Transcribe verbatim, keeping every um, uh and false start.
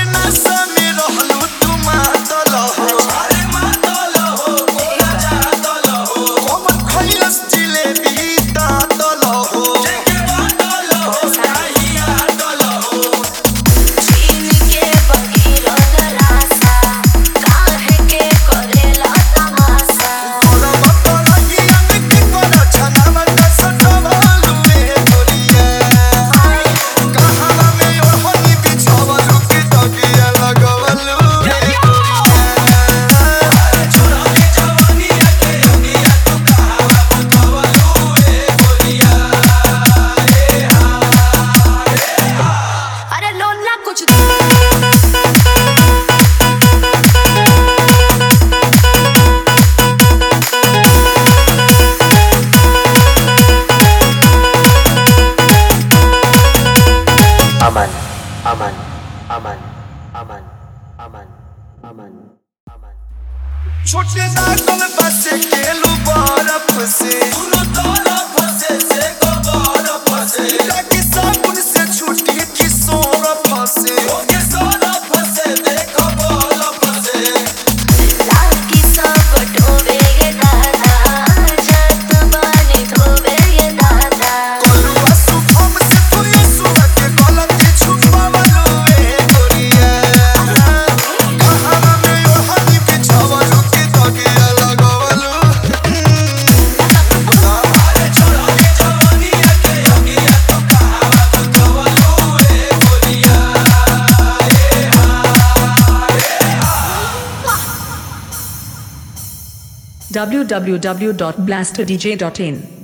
aman, aman, aman, aman, aman, aman, aman. छोटे दागल बसे केलू बर्फ से सुनो तरफ से से को बर्फ से ताकि साबुन से छूटी की सोरफ से ओके सोरफ से देखो बर्फ से लाकी सब टोबे ये दादा जत बने धोबे ये दादा कोलुआ सुफम से तू यसु के गलती छुपावलू ए गोरिया कहां में यो हनी बिछावलू की तगिया लगवलू अरे छोड़ा के जवानी के यगिया तो कहां बुझवलू ए गोरिया ए हा w w w dot blaster d j dot in